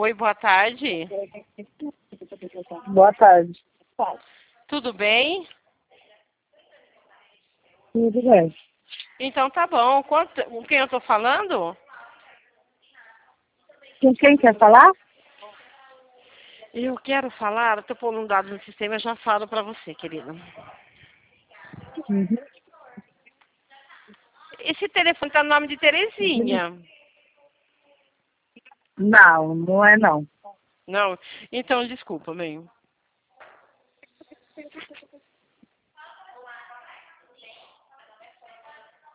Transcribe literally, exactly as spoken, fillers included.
Oi, boa tarde. Boa tarde. Tudo bem? Tudo bem. Então tá bom. Quanto, com quem eu tô falando? Com quem quer falar? Eu quero falar, eu tô pondo um dado no sistema, eu já falo pra você, querida. Uhum. Esse telefone tá no nome de Terezinha. Não, não é não. Não? Então, desculpa, bem.